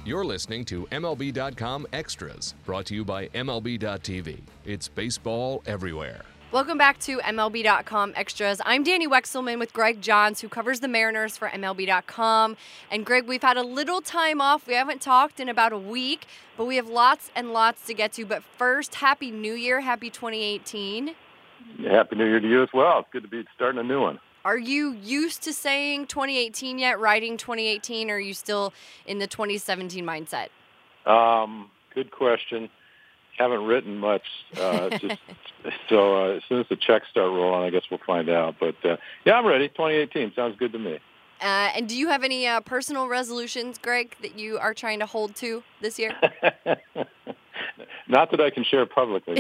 You're listening to MLB.com Extras, brought to you by MLB.tv. It's baseball everywhere. Welcome back to MLB.com Extras. I'm Danny Wexelman with Greg Johns, who covers the Mariners for MLB.com. And Greg, we've had a little time off. We haven't talked in about a week, but we have lots and lots to get to. But first, Happy New Year. Happy 2018. Happy New Year to you as well. It's good to be starting a new one. Are you used to saying 2018 yet, writing 2018, or are you still in the 2017 mindset? Good question. Haven't written much. As soon as the checks start rolling, I guess we'll find out. But, yeah, I'm ready. 2018 sounds good to me. And do you have any personal resolutions, Greg, that you are trying to hold to this year? Not that I can share publicly.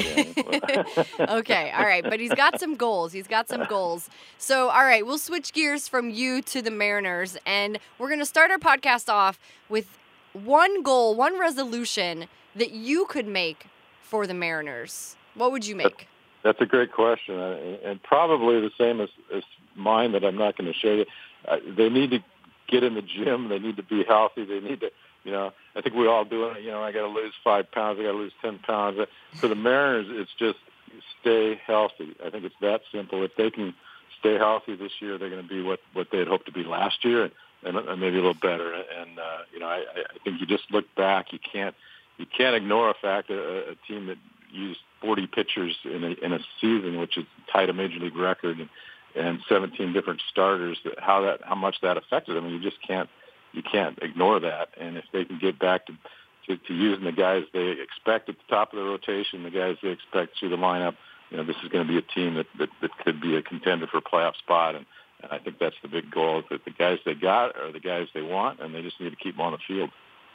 Okay, all right. But he's got some goals. So, all right, we'll switch gears from you to the Mariners. And we're going to start our podcast off with one goal, one resolution that you could make for the Mariners. What would you make? That's a great question. And probably the same as mine that I'm not going to share. They need to get in the gym. They need to be healthy. They need to, I think we all do it. I got to lose 5 pounds. I got to lose 10 pounds. For the Mariners, it's just stay healthy. I think it's that simple. If they can stay healthy this year, they're going to be what they had hoped to be last year and maybe a little better. And, I think you just look back. You can't ignore a fact a team that used 40 pitchers in a season, which is tied a major league record, and 17 different starters. How much that affected them. You just can't ignore that. And if they can get back to using the guys they expect at the top of the rotation, the guys they expect through the lineup, this is going to be a team that could be a contender for a playoff spot. And I think that's the big goal, is that the guys they got are the guys they want, and they just need to keep them on the field.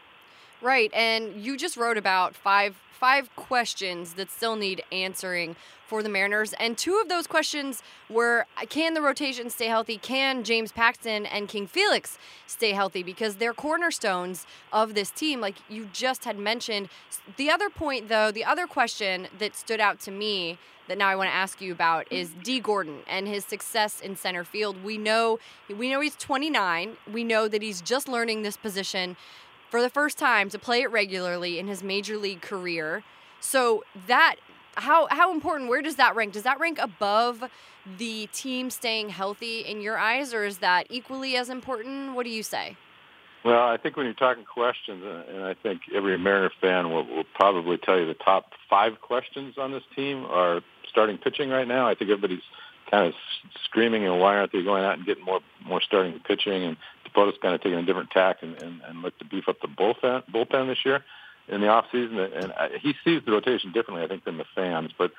Right, and you just wrote about five questions that still need answering for the Mariners, and 2 of those questions were, can the rotation stay healthy? Can James Paxton and King Felix stay healthy? Because they're cornerstones of this team, like you just had mentioned. The other point, though, the other question that stood out to me that now I want to ask you about is Dee Gordon and his success in center field. We know he's 29. We know that he's just learning this position for the first time to play it regularly in his major league career. So that, how important, where does that rank? Does that rank above the team staying healthy in your eyes, or is that equally as important? What do you say? Well, I think when you're talking questions, and I think every Mariner fan will probably tell you the top 5 questions on this team are starting pitching right now. I think everybody's kind of screaming, and why aren't they going out and getting more starting pitching? And Dakota's kind of taking a different tack and look to beef up the bullpen this year in the off season. And he sees the rotation differently, I think, than the fans. But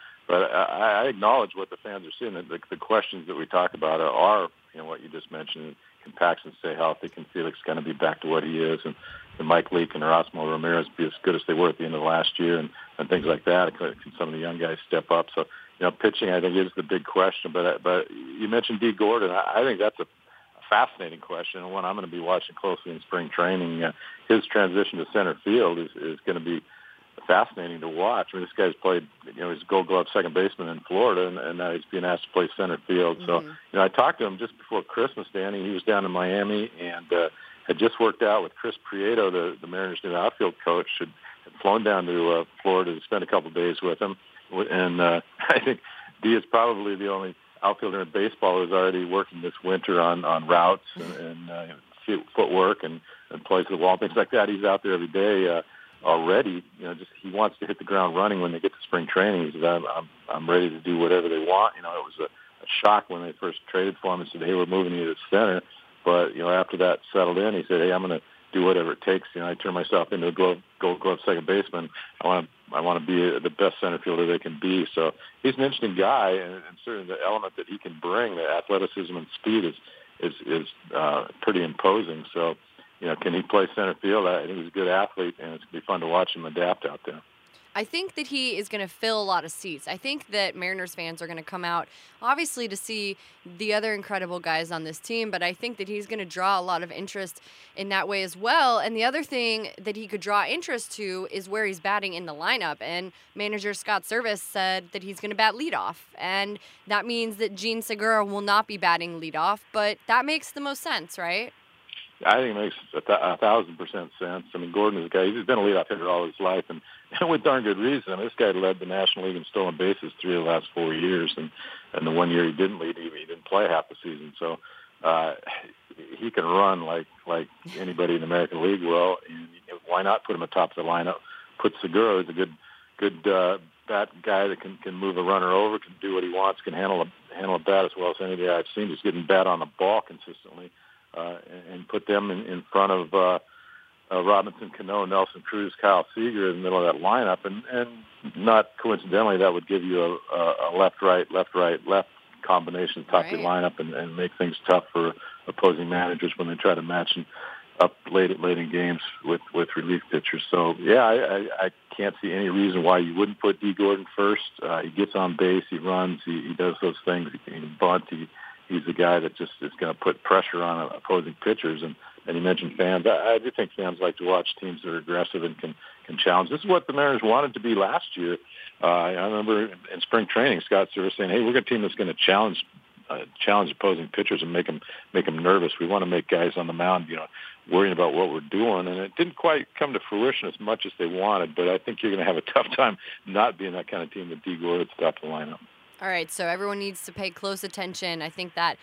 I acknowledge what the fans are seeing. The questions that we talk about are what you just mentioned. Can Paxton stay healthy? Can Felix kind of be back to what he is? And can Mike Leake and Erasmo Ramirez be as good as they were at the end of last year? And things like that. Can some of the young guys step up? So, pitching, I think, is the big question. But you mentioned Dee Gordon. I think that's a fascinating question, and one I'm going to be watching closely in spring training. His transition to center field is going to be fascinating to watch. I mean, this guy's played, he's Gold Glove second baseman in Florida, and now he's being asked to play center field. So, I talked to him just before Christmas, Danny. He was down in Miami and had just worked out with Chris Prieto, the Mariners' new outfield coach, had flown down to Florida to spend a couple of days with him. And I think Dee is probably the only outfielder in baseball who's already working this winter on routes and footwork and plays the wall, things like that. He's out there every day already. He wants to hit the ground running when they get to spring training. He says, I'm ready to do whatever they want. It was a shock when they first traded for him and said, hey, we're moving you to center. But, after that settled in, he said, hey, I'm going to do whatever it takes. I turn myself into a Gold Glove second baseman. I want to be the best center fielder they can be. So he's an interesting guy, and certainly the element that he can bring, the athleticism and speed, is pretty imposing. So, can he play center field? I think he's a good athlete, and it's going to be fun to watch him adapt out there. I think that he is going to fill a lot of seats. I think that Mariners fans are going to come out, obviously, to see the other incredible guys on this team, but I think that he's going to draw a lot of interest in that way as well. And the other thing that he could draw interest to is where he's batting in the lineup. And manager Scott Service said that he's going to bat leadoff. And that means that Jean Segura will not be batting leadoff, but that makes the most sense, right? I think it makes 1,000% sense. I mean, Gordon is a guy, he's been a leadoff hitter all his life, and with darn good reason. I mean, this guy led the National League in stolen bases 3 of the last 4 years, and the 1 year he didn't lead, he didn't play half the season. So he can run like anybody in the American League will, and why not put him atop the lineup? Put Segura, who's a good bat guy that can move a runner over, can do what he wants, can handle a bat as well as any guy I've seen. He's getting bat on the ball consistently. And put them in front of Robinson, Cano, Nelson Cruz, Kyle Seager in the middle of that lineup, and not coincidentally, that would give you a left-right combination top of the lineup and make things tough for opposing managers when they try to match up late in games with relief pitchers. So yeah, I can't see any reason why you wouldn't put D. Gordon first. He gets on base, he runs, he does those things, he can bunt, he's the guy that just is going to put pressure on opposing pitchers. And you mentioned fans. I do think fans like to watch teams that are aggressive and can challenge. This is what the Mariners wanted to be last year. I remember in spring training, Scott Servais saying, "Hey, we're a team that's going to challenge opposing pitchers and make them nervous. We want to make guys on the mound, worrying about what we're doing." And it didn't quite come to fruition as much as they wanted. But I think you're going to have a tough time not being that kind of team with D. Gordon at the top of the lineup. All right, so everyone needs to pay close attention. I think that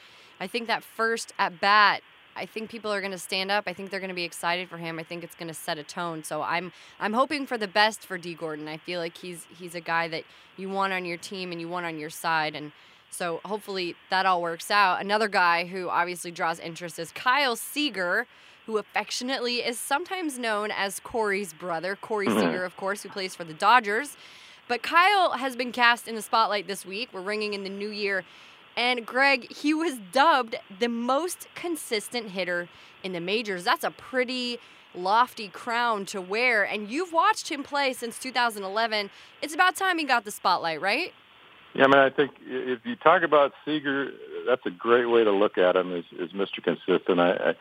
first at bat, I think people are going to stand up. I think they're going to be excited for him. I think it's going to set a tone. So I'm hoping for the best for D. Gordon. I feel like he's a guy that you want on your team and you want on your side, and so hopefully that all works out. Another guy who obviously draws interest is Kyle Seager, who affectionately is sometimes known as Corey's brother. Corey Seager, of course, who plays for the Dodgers. But Kyle has been cast in the spotlight this week. We're ringing in the new year. And, Greg, he was dubbed the most consistent hitter in the majors. That's a pretty lofty crown to wear. And you've watched him play since 2011. It's about time he got the spotlight, right? Yeah, I mean, I think if you talk about Seager, that's a great way to look at him as Mr. Consistent.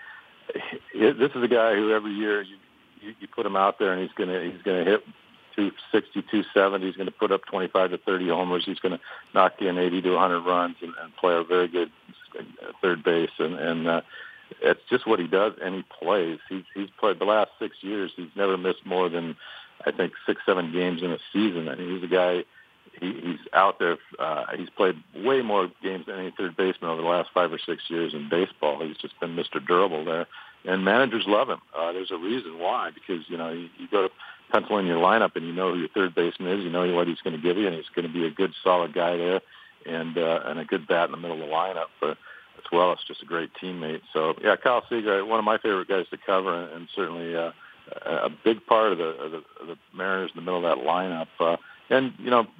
This is a guy who every year you put him out there and he's gonna hit 260, 270. He's going to put up 25 to 30 homers. He's going to knock in 80 to 100 runs and play a very good third base. And it's just what he does, and he plays. He's played the last 6 years. He's never missed more than, I think, 6-7 games in a season. I mean, he's a guy. He's out there. He's played way more games than any third baseman over the last 5 or 6 years in baseball. He's just been Mr. Durable there, and managers love him. There's a reason why, because you go to pencil in your lineup and you know who your third baseman is. You know what he's going to give you, and he's going to be a good, solid guy there, and a good bat in the middle of the lineup. But as well, it's just a great teammate. So yeah, Kyle Seager, one of my favorite guys to cover, and certainly a big part of the Mariners in the middle of that lineup. And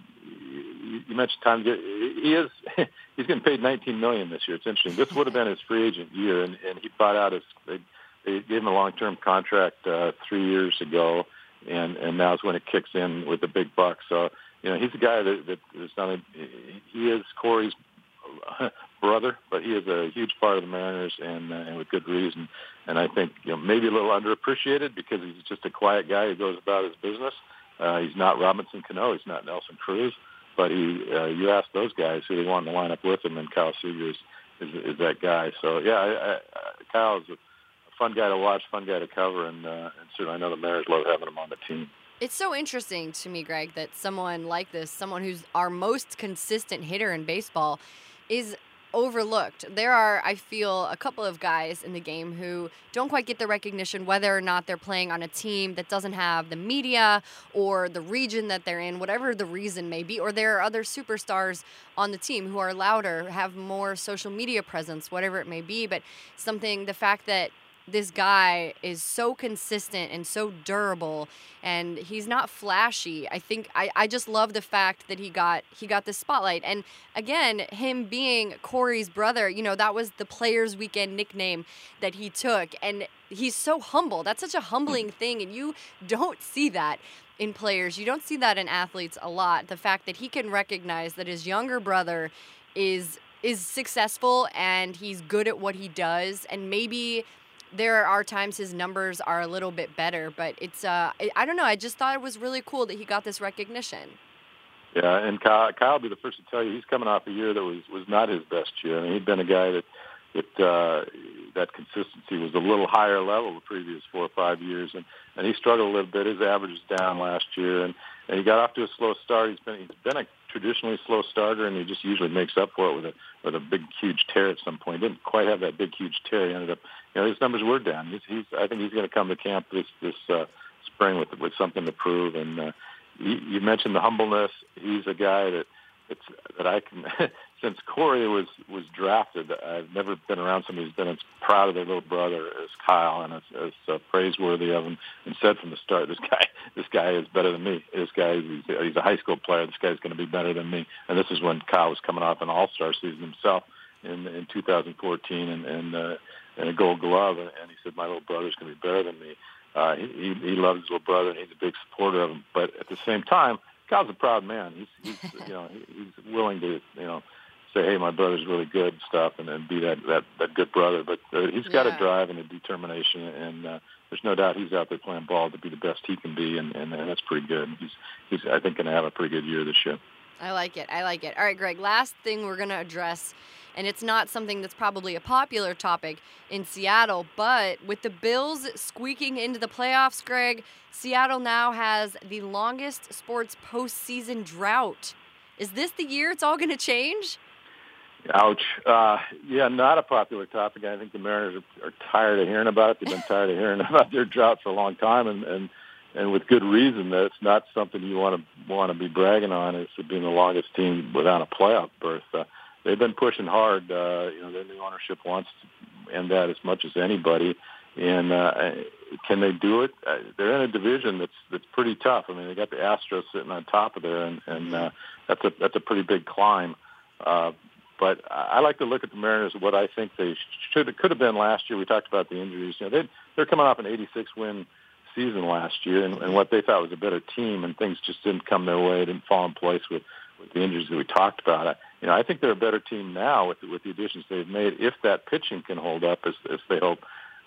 you mentioned Tom. He's getting paid $19 million this year. It's interesting. This would have been his free agent year, and he bought out they gave him a long-term contract 3 years ago, and now is when it kicks in with the big bucks. So he's a guy that is not. He is Corey's brother, but he is a huge part of the Mariners, and with good reason. And I think maybe a little underappreciated because he's just a quiet guy who goes about his business. He's not Robinson Cano. He's not Nelson Cruz. But you ask those guys who they want to line up with him, and Kyle Seager is that guy. So yeah, Kyle is a fun guy to watch, fun guy to cover, and certainly I know the Mariners love having him on the team. It's so interesting to me, Greg, that someone like this, someone who's our most consistent hitter in baseball, is overlooked. There are, I feel, a couple of guys in the game who don't quite get the recognition, whether or not they're playing on a team that doesn't have the media or the region that they're in, whatever the reason may be, or there are other superstars on the team who are louder, have more social media presence, whatever it may be. But the fact that this guy is so consistent and so durable, and he's not flashy. I think I just love the fact that he got the spotlight. And again, him being Corey's brother, that was the Players Weekend nickname that he took. And he's so humble. That's such a humbling thing, and you don't see that in players. You don't see that in athletes a lot. The fact that he can recognize that his younger brother is successful and he's good at what he does, and maybe there are times his numbers are a little bit better, but it's I don't know. I just thought it was really cool that he got this recognition. Yeah, and Kyle will be the first to tell you he's coming off a year that was not his best year. I mean, he'd been a guy that that consistency was a little higher level the previous 4 or 5 years, and he struggled a little bit. His average was down last year, and he got off to a slow start. He's been a traditionally slow starter, and he just usually makes up for it with a big, huge tear at some point. He didn't quite have that big, huge tear. He ended up, his numbers were down. I think he's going to come to camp this spring with something to prove. And you mentioned the humbleness. He's a guy that I can. Since Corey was drafted, I've never been around somebody who's been as proud of their little brother as Kyle, and as praiseworthy of him, and said from the start, this guy is better than me. He's a high school player. This guy's going to be better than me. And this is when Kyle was coming off an All-Star season himself in 2014 and a Gold Glove, and he said, my little brother's going to be better than me. He loves his little brother, and he's a big supporter of him. But at the same time, Kyle's a proud man. He's he's willing to say, hey, my brother's really good and stuff, and then be that good brother. But he's got a drive and a determination, and there's no doubt he's out there playing ball to be the best he can be, and that's pretty good. He's I think, going to have a pretty good year this year. I like it. All right, Greg, last thing we're going to address, and it's not something that's probably a popular topic in Seattle, but with the Bills squeaking into the playoffs, Greg, Seattle now has the longest sports postseason drought. Is this the year it's all going to change? Ouch. Yeah, not a popular topic. I think the Mariners are tired of hearing about it. They've been tired of hearing about their drought for a long time, and with good reason. That it's not something you want to be bragging on. It's being the longest team without a playoff berth. They've been pushing hard. Their new ownership wants to end that as much as anybody. And can they do it? They're in a division that's pretty tough. I mean, they got the Astros sitting on top of there, and that's a pretty big climb. But I like to look at the Mariners, what I think they could have been last year. We talked about the injuries. They're coming off an 86-win season last year, and what they thought was a better team, and things just didn't come their way, didn't fall in place with the injuries that we talked about. I think they're a better team now with the additions they've made, if that pitching can hold up as they hope.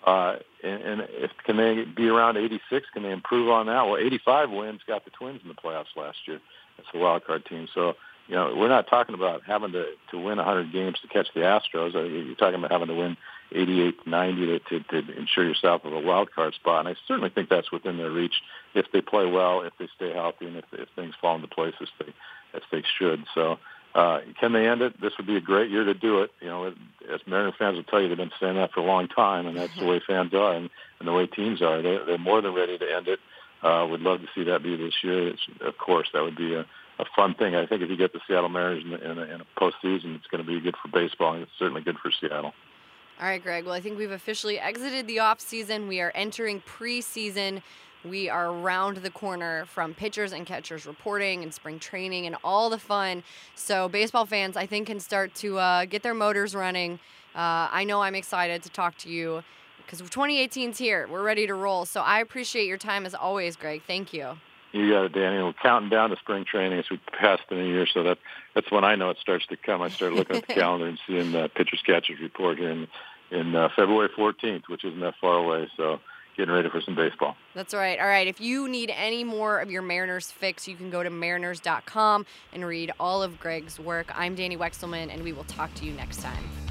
And can they be around 86? Can they improve on that? Well, 85 wins got the Twins in the playoffs last year. That's a wild card team. So, we're not talking about having to win 100 games to catch the Astros. You're talking about having to win 88 to 90 to ensure yourself of a wild card spot. And I certainly think that's within their reach if they play well, if they stay healthy, and if things fall into place as they should. So, can they end it? This would be a great year to do it. As Mariner fans will tell you, they've been saying that for a long time, and that's the way fans are and the way teams are. They're more than ready to end it. Would love to see that be this year. Of course, that would be a fun thing. I think if you get the Seattle Mariners in a postseason, it's going to be good for baseball, and it's certainly good for Seattle. All right, Greg. Well, I think we've officially exited the off season. We are entering preseason. We are around the corner from pitchers and catchers reporting and spring training and all the fun. So baseball fans, I think, can start to get their motors running. I know I'm excited to talk to you because 2018's here. We're ready to roll. So I appreciate your time as always, Greg. Thank you. You got it, Danny. We're counting down to spring training as we pass the new year, so that's when I know it starts to come. I start looking at the calendar and seeing the pitchers catchers report here in February 14th, which isn't that far away. So getting ready for some baseball. That's right. All right. If you need any more of your Mariners fix, you can go to mariners.com and read all of Greg's work. I'm Danny Wexelman, and we will talk to you next time.